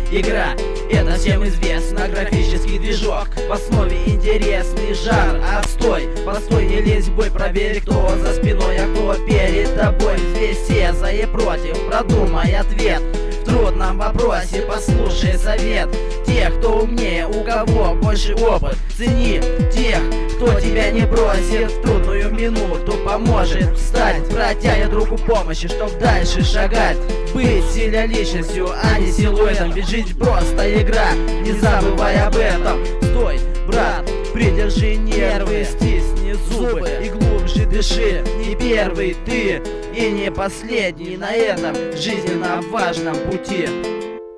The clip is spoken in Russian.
Игра — это всем известно, графический движок. В основе интересный жар, отстой. Постой, не лезь в бой, проверь, кто за спиной, а кто перед тобой. Здесь все за и против, продумай ответ. В трудном вопросе послушай совет тех, кто умнее, у кого больше опыт. Цени тех, кто тебя не бросит в трудную минуту, поможет встать, протянет руку помощи, чтоб дальше шагать. Быть сильной личностью, а не силуэтом, ведь жизнь просто игра, не забывай об этом. Стой, брат, придержи нервы, стисни зубы и глубже дыши. Не первый ты и не последний на этом жизненно важном пути.